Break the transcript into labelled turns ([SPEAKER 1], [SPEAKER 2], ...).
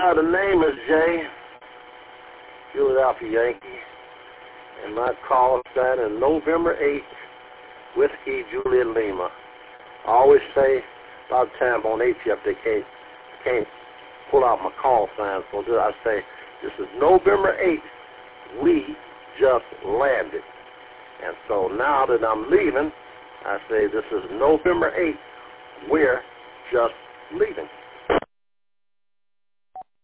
[SPEAKER 1] The name is Jay, Philadelphia Yankee, and my call sign is November 8th, Whiskey Juliet Lima. I always say about the time on ATF they can't pull out my call sign, so I say, this is November 8th, we just landed. And so now that I'm leaving, I say this is November 8th, we're just leaving.